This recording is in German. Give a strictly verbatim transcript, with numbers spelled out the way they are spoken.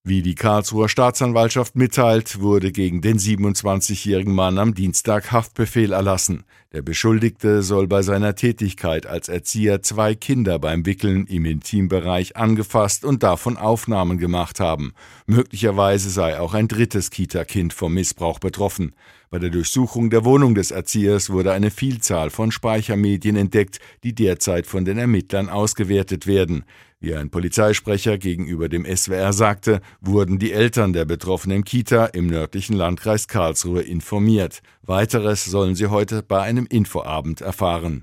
Wie die Karlsruher Staatsanwaltschaft mitteilt, wurde gegen den siebenundzwanzigjährigen Mann am Dienstag Haftbefehl erlassen. Der Beschuldigte soll bei seiner Tätigkeit als Erzieher zwei Kinder beim Wickeln im Intimbereich angefasst und davon Aufnahmen gemacht haben. Möglicherweise sei auch ein drittes Kita-Kind vom Missbrauch betroffen. Bei der Durchsuchung der Wohnung des Erziehers wurde eine Vielzahl von Speichermedien entdeckt, die derzeit von den Ermittlern ausgewertet werden. Wie ein Polizeisprecher gegenüber dem S W R sagte, wurden die Eltern der betroffenen Kita im nördlichen Landkreis Karlsruhe informiert. Weiteres sollen sie heute bei einem Infoabend erfahren.